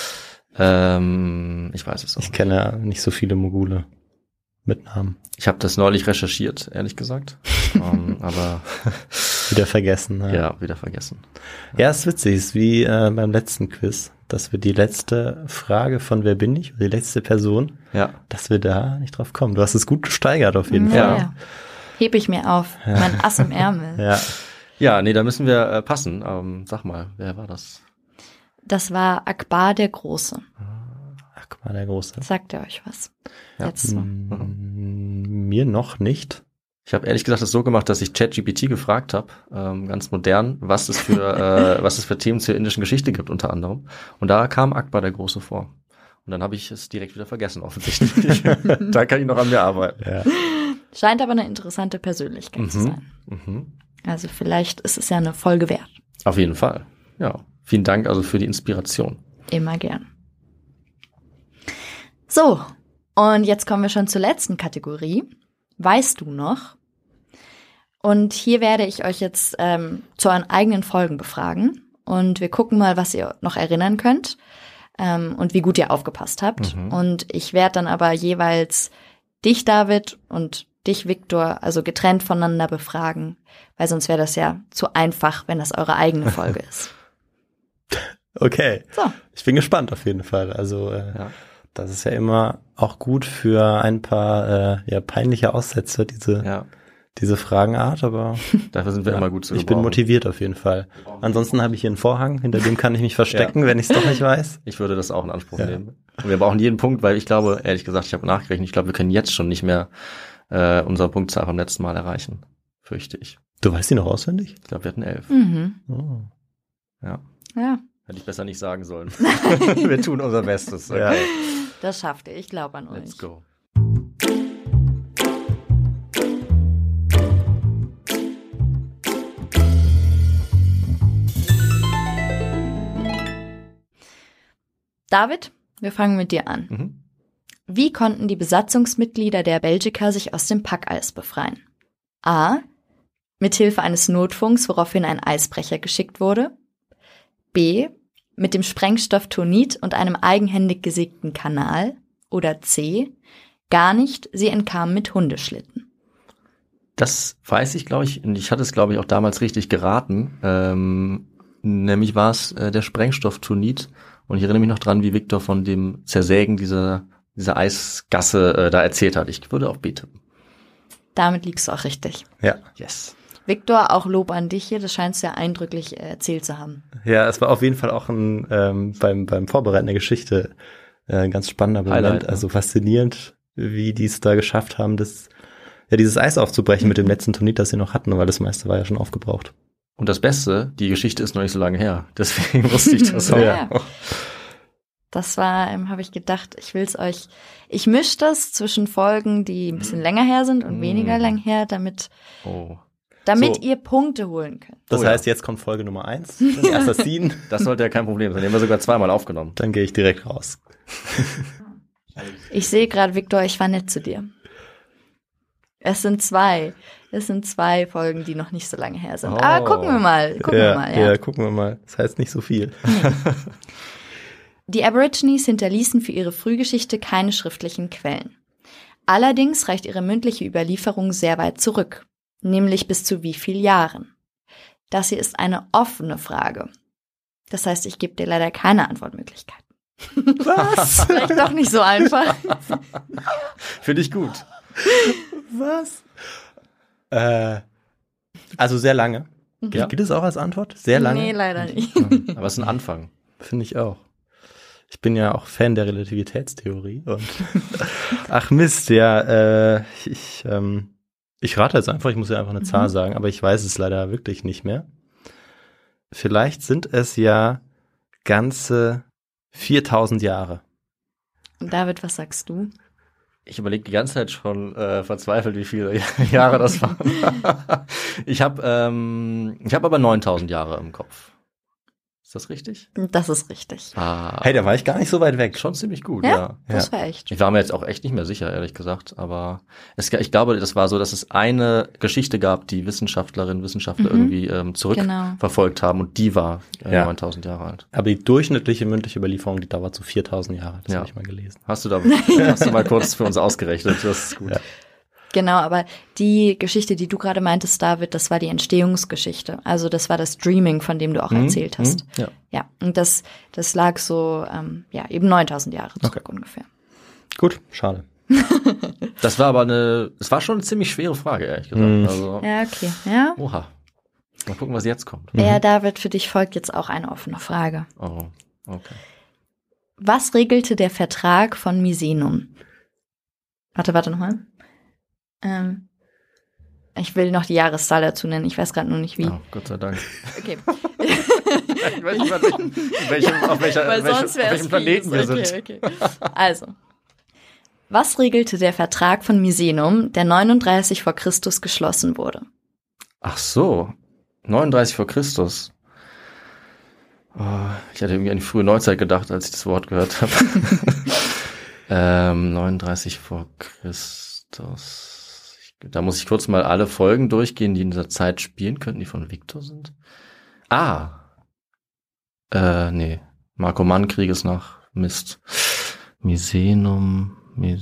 Ich weiß es auch. Ich kenne nicht so viele Mogule mit Namen. Ich habe das neulich recherchiert, ehrlich gesagt. Aber Wieder vergessen. ja, wieder vergessen. Ja, ist witzig, ist wie beim letzten Quiz, dass wir die letzte Frage von Wer bin ich, die letzte Person, Ja. dass wir da nicht drauf kommen. Du hast es gut gesteigert auf jeden Fall. Ja. Hebe ich mir auf. Mein Ass im Ärmel. Ja. Ja, nee, da müssen wir passen. Sag mal, wer war das? Das war Akbar der Große. Akbar der Große. Sagt er euch was? Ja. Jetzt so. Mir noch nicht. Ich habe ehrlich gesagt das so gemacht, dass ich ChatGPT gefragt habe, ganz modern, was es für Themen zur indischen Geschichte gibt unter anderem. Und da kam Akbar der Große vor. Und dann habe ich es direkt wieder vergessen, offensichtlich. Da kann ich noch an mir arbeiten. Ja. Scheint aber eine interessante Persönlichkeit zu sein. Also vielleicht ist es ja eine Folge wert. Auf jeden Fall. Ja. Vielen Dank also für die Inspiration. Immer gern. So, und jetzt kommen wir schon zur letzten Kategorie. Weißt du noch? Und hier werde ich euch jetzt zu euren eigenen Folgen befragen. und wir gucken mal, was ihr noch erinnern könnt und wie gut ihr aufgepasst habt. Und ich werde dann aber jeweils dich, David, und dich, Viktor, also getrennt voneinander befragen, weil sonst wäre das ja zu einfach, wenn das eure eigene Folge ist. Okay, So. Ich bin gespannt auf jeden Fall. Also das ist ja immer auch gut für ein paar peinliche Aussätze, diese Fragenart, aber Dafür sind wir immer gut zu ich bin gebrauchen. motiviert auf jeden Fall. Ansonsten habe ich hier einen Vorhang, hinter dem kann ich mich verstecken, wenn ich es doch nicht weiß. Ich würde das auch in Anspruch nehmen. Und wir brauchen jeden Punkt, weil ich glaube, ehrlich gesagt, ich habe nachgerechnet, ich glaube, wir können jetzt schon nicht mehr unsere Punktzahl vom letzten Mal erreichen. Fürchte ich. Du weißt die noch auswendig? Ich glaube, wir hatten 11. Oh. Ja. Ja, Hätte ich besser nicht sagen sollen. Wir tun unser Bestes. Okay. Ja. das schafft ihr. Ich glaube an euch. Let's go. David, wir fangen mit dir an. Wie konnten die Besatzungsmitglieder der Belgica sich aus dem Packeis befreien? A. Mithilfe eines Notfunks, woraufhin ein Eisbrecher geschickt wurde. B. Mit dem Sprengstoff Tonit und einem eigenhändig gesägten Kanal. Oder C. Gar nicht, sie entkamen mit Hundeschlitten. Das weiß ich, glaube ich, und ich hatte es, glaube ich, auch damals richtig geraten. Nämlich war es der Sprengstoff Tonit. Und ich erinnere mich noch dran, wie Viktor von dem Zersägen dieser Eisgasse da erzählt hat. Ich würde auf B tippen. Damit liegst du auch richtig. Ja. Yes. Viktor, auch Lob an dich hier. Das scheinst du ja eindrücklich erzählt zu haben. Ja, es war auf jeden Fall auch beim Vorbereiten der Geschichte ein ganz spannender Moment. Highlight, ne? Also faszinierend, wie die es da geschafft haben, dieses Eis aufzubrechen mit dem letzten Tonit, das sie noch hatten, weil das meiste war ja schon aufgebraucht. Und das Beste, die Geschichte ist noch nicht so lange her. Deswegen wusste ich das auch. Ja. Das war, habe ich gedacht, ich mische das zwischen Folgen, die ein bisschen länger her sind und weniger lang her, damit Oh. Damit So. ihr Punkte holen könnt. Das Oh ja. heißt, jetzt kommt Folge Nummer 1, die Assassin. Das sollte ja kein Problem sein. Den haben wir sogar zweimal aufgenommen. Dann gehe ich direkt raus. Ich sehe gerade, Viktor, ich war nett zu dir. Es sind zwei Folgen, die noch nicht so lange her sind. Oh. Aber gucken wir mal. Ja, gucken wir mal. Das heißt nicht so viel. Die Aborigines hinterließen für ihre Frühgeschichte keine schriftlichen Quellen. Allerdings reicht ihre mündliche Überlieferung sehr weit zurück, nämlich bis zu wie viel Jahren. Das hier ist eine offene Frage. Das heißt, ich gebe dir leider keine Antwortmöglichkeit. Was? Vielleicht doch nicht so einfach. Finde ich gut. Was? Also sehr lange. Ja. Geht es auch als Antwort? Sehr lange? Nee, leider nicht. Aber es ist ein Anfang. Finde ich auch. Ich bin ja auch Fan der Relativitätstheorie. Und ach Mist, ja. Ich rate jetzt einfach, ich muss ja einfach eine Zahl sagen, aber ich weiß es leider wirklich nicht mehr. Vielleicht sind es ja ganze 4000 Jahre. David, was sagst du? Ich überlege die ganze Zeit schon verzweifelt, wie viele Jahre das waren. Ich habe aber 9000 Jahre im Kopf. Ist das richtig? Das ist richtig. Hey, da war ich gar nicht so weit weg. Schon ziemlich gut, Ja? ja. Das war echt. Ich war mir jetzt auch echt nicht mehr sicher, ehrlich gesagt, aber ich glaube, das war so, dass es eine Geschichte gab, die Wissenschaftlerinnen und Wissenschaftler irgendwie zurückverfolgt haben und die war 9000 Jahre alt. Aber die durchschnittliche mündliche Überlieferung, die dauert so 4000 Jahre. Das habe ich mal gelesen. Hast du mal kurz für uns ausgerechnet, das ist gut. Ja. Genau, aber die Geschichte, die du gerade meintest, David, das war die Entstehungsgeschichte. Also das war das Dreaming, von dem du auch erzählt hast. Ja. Ja, und das lag so, eben 9000 Jahre zurück ungefähr. Gut, schade. Das war aber es war schon eine ziemlich schwere Frage, ehrlich gesagt. Also, Ja, okay. Ja. oha. Mal gucken, was jetzt kommt. Ja, David, für dich folgt jetzt auch eine offene Frage. Oh, okay. Was regelte der Vertrag von Misenum? Warte nochmal. Ich will noch die Jahreszahl dazu nennen. Ich weiß gerade nur nicht wie. Oh, Gott sei Dank. Okay. Ich weiß nicht, auf welchem Planeten wir sind. Okay. Also, was regelte der Vertrag von Misenum, der 39 vor Christus geschlossen wurde? Ach so, 39 vor Christus. Oh, ich hatte irgendwie an die frühe Neuzeit gedacht, als ich das Wort gehört habe. 39 vor Christus. Da muss ich kurz mal alle Folgen durchgehen, die in dieser Zeit spielen könnten, die von Viktor sind. Nee. Markomann-Krieg ist nach Mist. Misenum.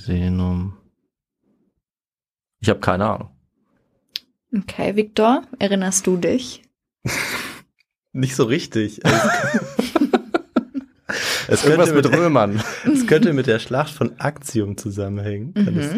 Ich habe keine Ahnung. Okay, Viktor, erinnerst du dich? Nicht so richtig. Es Irgendwas könnte mit Römern. Es könnte mit der Schlacht von Actium zusammenhängen. Kann es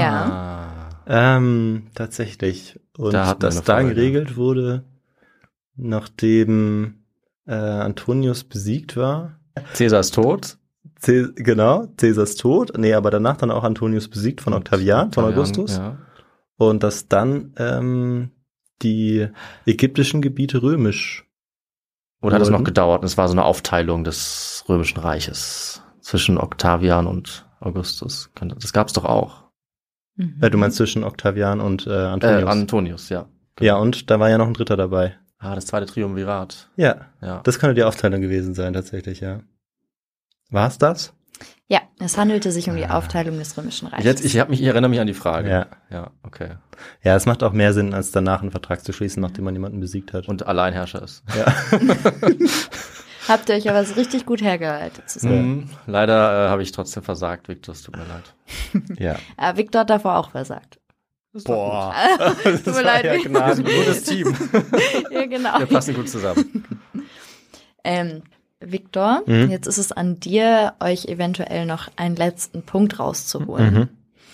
sein? Tatsächlich. Und das da geregelt wurde, nachdem Antonius besiegt war. Caesar ist tot. Caesars tot. Nee, aber danach dann auch Antonius besiegt von Octavian, von Augustus. Ja. Und dass dann die ägyptischen Gebiete römisch Oder hat es noch gedauert? Es war so eine Aufteilung des Römischen Reiches zwischen Octavian und Augustus. Das gab's doch auch. Du meinst zwischen Octavian und Antonius? Antonius, ja. Ja, und da war ja noch ein dritter dabei. Das zweite Triumvirat. Ja, Ja. das könnte die Aufteilung gewesen sein, tatsächlich, ja. War es das? Ja, es handelte sich um die Aufteilung des Römischen Reiches. Ich erinnere mich an die Frage. Ja. Ja, okay. Ja, es macht auch mehr Sinn, als danach einen Vertrag zu schließen, nachdem man jemanden besiegt hat. Und Alleinherrscher ist. Ja. Habt ihr euch aber so richtig gut hergeleitet zusammen. Leider habe ich trotzdem versagt, Viktor, es tut mir leid. Ja. Viktor hat davor auch versagt. Boah. Tut mir leid. ja Wir sind ein gutes Team. Ja, genau. Wir passen gut zusammen. Viktor, jetzt ist es an dir, euch eventuell noch einen letzten Punkt rauszuholen.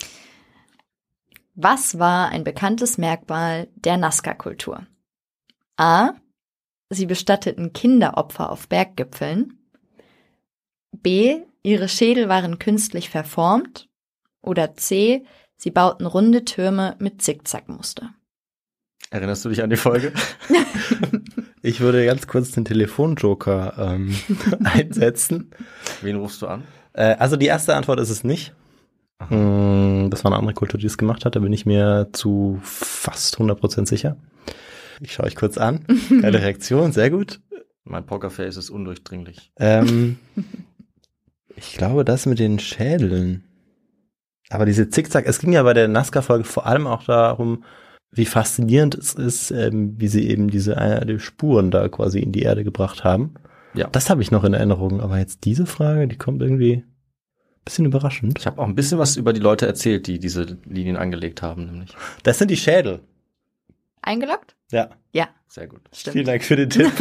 Was war ein bekanntes Merkmal der Nazca-Kultur? A. Sie bestatteten Kinderopfer auf Berggipfeln. B. Ihre Schädel waren künstlich verformt. Oder C. Sie bauten runde Türme mit Zickzackmuster. Erinnerst du dich an die Folge? Ich würde ganz kurz den Telefonjoker einsetzen. Wen rufst du an? Also die erste Antwort ist es nicht. Das war eine andere Kultur, die es gemacht hat. Da bin ich mir zu fast 100% sicher. Ich schaue euch kurz an. Keine Reaktion, sehr gut. Mein Pokerface ist undurchdringlich. Ich glaube, das mit den Schädeln. Aber diese Zickzack, es ging ja bei der Nazca-Folge vor allem auch darum, wie faszinierend es ist, wie sie eben die Spuren da quasi in die Erde gebracht haben. Ja. Das habe ich noch in Erinnerung. Aber jetzt diese Frage, die kommt irgendwie ein bisschen überraschend. Ich habe auch ein bisschen was über die Leute erzählt, die diese Linien angelegt haben, nämlich. Das sind die Schädel. Eingeloggt? Ja. Ja, Sehr gut. stimmt. Vielen Dank für den Tipp.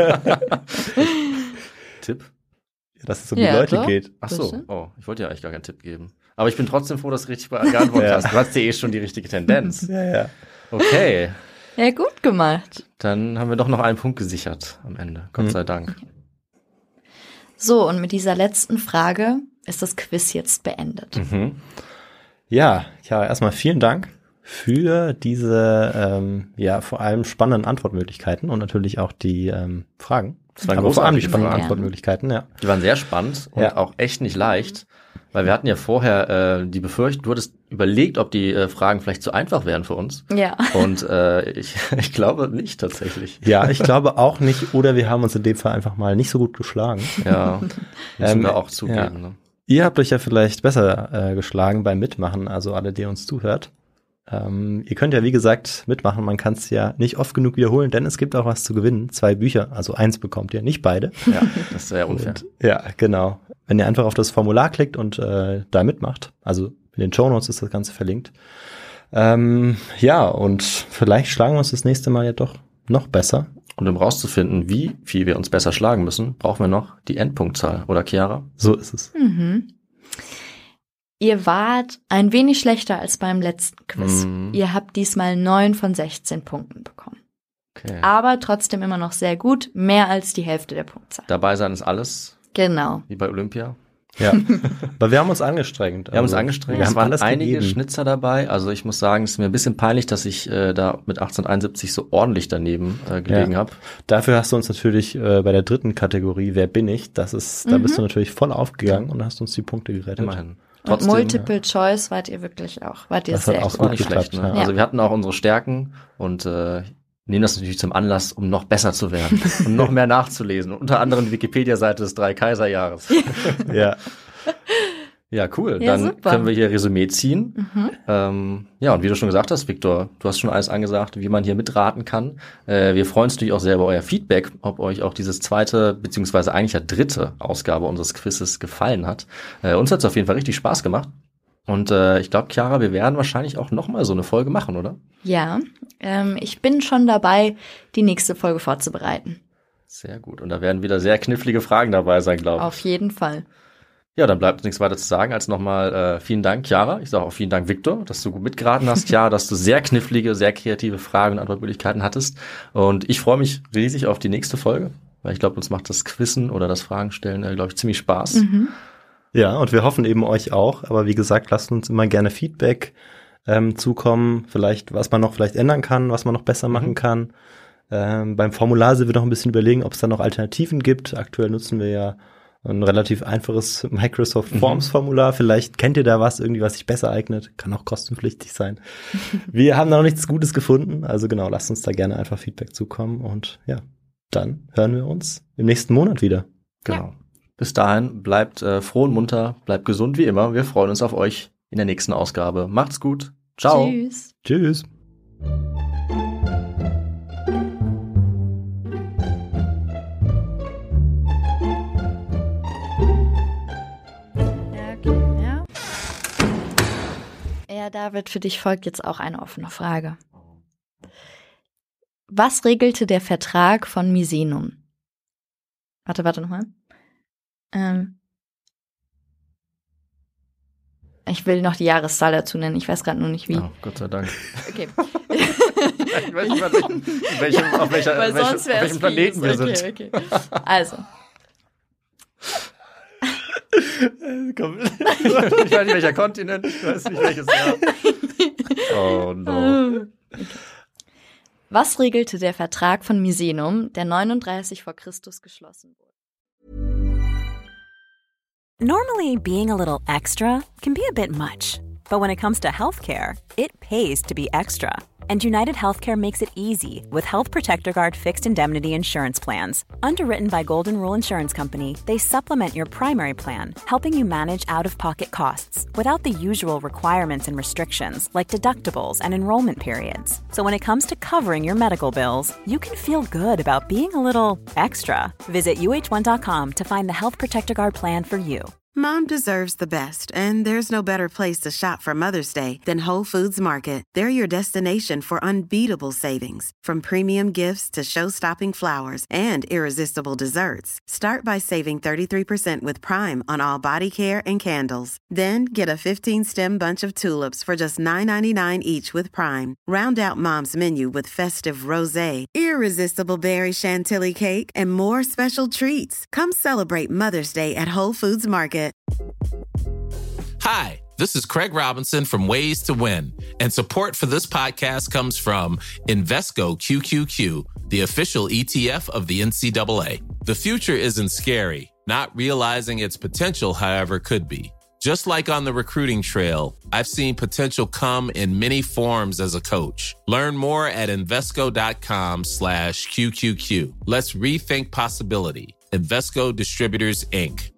Tipp? Dass es um die Leute doch. geht. Ach so. Bitte? Oh, ich wollte ja eigentlich gar keinen Tipp geben. Aber ich bin trotzdem froh, dass du richtig geantwortet hast. Du hast ja schon die richtige Tendenz. Ja. Okay. Ja, gut gemacht. Dann haben wir doch noch einen Punkt gesichert am Ende. Gott sei Dank. So, und mit dieser letzten Frage ist das Quiz jetzt beendet. Ja, erstmal vielen Dank für diese, vor allem spannenden Antwortmöglichkeiten und natürlich auch die Fragen. Das waren Aber vor allem die großartige spannenden Fragen. Antwortmöglichkeiten, ja. Die waren sehr spannend und auch echt nicht leicht. Weil wir hatten ja vorher die Befürchtung, du hattest überlegt, ob die Fragen vielleicht zu einfach wären für uns. Ja. Und ich glaube nicht tatsächlich. Ja, ich glaube auch nicht. Oder wir haben uns in dem Fall einfach mal nicht so gut geschlagen. Ja, müssen wir auch zugeben. ja. Ne? Ihr habt euch ja vielleicht besser geschlagen beim Mitmachen, also alle, die uns zuhört. Ihr könnt ja, wie gesagt, mitmachen. Man kann es ja nicht oft genug wiederholen, denn es gibt auch was zu gewinnen. 2 Bücher, also 1 bekommt ihr, nicht beide. Ja, das ist sehr unfair. Und, ja, genau. Wenn ihr einfach auf das Formular klickt und da mitmacht, also in den Shownotes ist das Ganze verlinkt. Und vielleicht schlagen wir uns das nächste Mal ja doch noch besser. Und um rauszufinden, wie viel wir uns besser schlagen müssen, brauchen wir noch die Endpunktzahl, oder Chiara? So ist es. Ihr wart ein wenig schlechter als beim letzten Quiz. Ihr habt diesmal 9 von 16 Punkten bekommen. Okay. Aber trotzdem immer noch sehr gut, mehr als die Hälfte der Punktzahl. Dabei sein ist alles, Genau. wie bei Olympia. Ja, aber wir haben uns angestrengt. Wir haben uns angestrengt, Wir es haben waren alles einige gegeben. Schnitzer dabei. Also ich muss sagen, es ist mir ein bisschen peinlich, dass ich da mit 1871 so ordentlich daneben gelegen habe. Dafür hast du uns natürlich bei der dritten Kategorie, wer bin ich, da bist du natürlich voll aufgegangen und hast uns die Punkte gerettet. Immerhin. Und Multiple Choice wart ihr wirklich auch. Wart ihr Das hat sehr auch Das war gut. nicht geklappt, schlecht. Ne? ja. Also wir hatten auch unsere Stärken und nehmen das natürlich zum Anlass, um noch besser zu werden und noch mehr nachzulesen. Unter anderem die Wikipedia-Seite des 3-Kaiser-Jahres. Ja. Ja, cool. Ja, Dann super. können wir hier Resümee ziehen. Ja, und wie du schon gesagt hast, Viktor, du hast schon alles angesagt, wie man hier mitraten kann. Wir freuen uns natürlich auch sehr über euer Feedback, ob euch auch dieses zweite, beziehungsweise eigentlich ja dritte Ausgabe unseres Quizzes gefallen hat. Uns hat es auf jeden Fall richtig Spaß gemacht. Und ich glaube, Chiara, wir werden wahrscheinlich auch nochmal so eine Folge machen, oder? Ja, ich bin schon dabei, die nächste Folge vorzubereiten. Sehr gut. Und da werden wieder sehr knifflige Fragen dabei sein, glaube ich. Auf jeden Fall. Ja, dann bleibt uns nichts weiter zu sagen als nochmal vielen Dank, Chiara. Ich sage auch vielen Dank, Viktor, dass du gut mitgeraten hast. Chiara, dass du sehr knifflige, sehr kreative Fragen und Antwortmöglichkeiten hattest. Und ich freue mich riesig auf die nächste Folge, weil ich glaube, uns macht das Quizzen oder das Fragenstellen, glaube ich, ziemlich Spaß. Ja, und wir hoffen eben euch auch. Aber wie gesagt, lasst uns immer gerne Feedback zukommen. Vielleicht, was man noch vielleicht ändern kann, was man noch besser machen kann. Beim Formular sind wir noch ein bisschen überlegen, ob es da noch Alternativen gibt. Aktuell nutzen wir ja ein relativ einfaches Microsoft Forms Formular. Vielleicht kennt ihr da was sich besser eignet. Kann auch kostenpflichtig sein. Wir haben da noch nichts Gutes gefunden. Also genau, lasst uns da gerne einfach Feedback zukommen. Und ja, dann hören wir uns im nächsten Monat wieder. Genau. Ja. Bis dahin, bleibt froh und munter, bleibt gesund wie immer. Wir freuen uns auf euch in der nächsten Ausgabe. Macht's gut. Ciao. Tschüss. Tschüss. Ja, David, für dich folgt jetzt auch eine offene Frage. Was regelte der Vertrag von Misenum? Warte nochmal. Ich will noch die Jahreszahl dazu nennen, ich weiß gerade nur nicht wie. Oh, Gott sei Dank. Okay. Ich weiß nicht, auf welchem Planeten wir sind. Okay. Also. Ich weiß nicht, welcher Kontinent, ich weiß nicht, welches Jahr. Oh no. Okay. Was regelte der Vertrag von Misenum, der 39 vor Christus geschlossen wurde? Normally, being a little extra can be a bit much. But when it comes to healthcare, it pays to be extra. And United Healthcare makes it easy with Health Protector Guard fixed indemnity insurance plans. Underwritten by Golden Rule Insurance Company, they supplement your primary plan, helping you manage out-of-pocket costs without the usual requirements and restrictions like deductibles and enrollment periods. So when it comes to covering your medical bills, you can feel good about being a little extra. Visit uh1.com to find the Health Protector Guard plan for you. Mom deserves the best, and there's no better place to shop for Mother's Day than Whole Foods Market. They're your destination for unbeatable savings, from premium gifts to show-stopping flowers and irresistible desserts. Start by saving 33% with Prime on all body care and candles. Then get a 15-stem bunch of tulips for just $9.99 each with Prime. Round out Mom's menu with festive rosé, irresistible berry chantilly cake, and more special treats. Come celebrate Mother's Day at Whole Foods Market. Hi, this is Craig Robinson from Ways to Win, and support for this podcast comes from Invesco QQQ, the official ETF of the NCAA. The future isn't scary. Not realizing its potential, however, could be. Just like on the recruiting trail, I've seen potential come in many forms as a coach. Learn more at Invesco.com/QQQ. Let's rethink possibility. Invesco Distributors, Inc.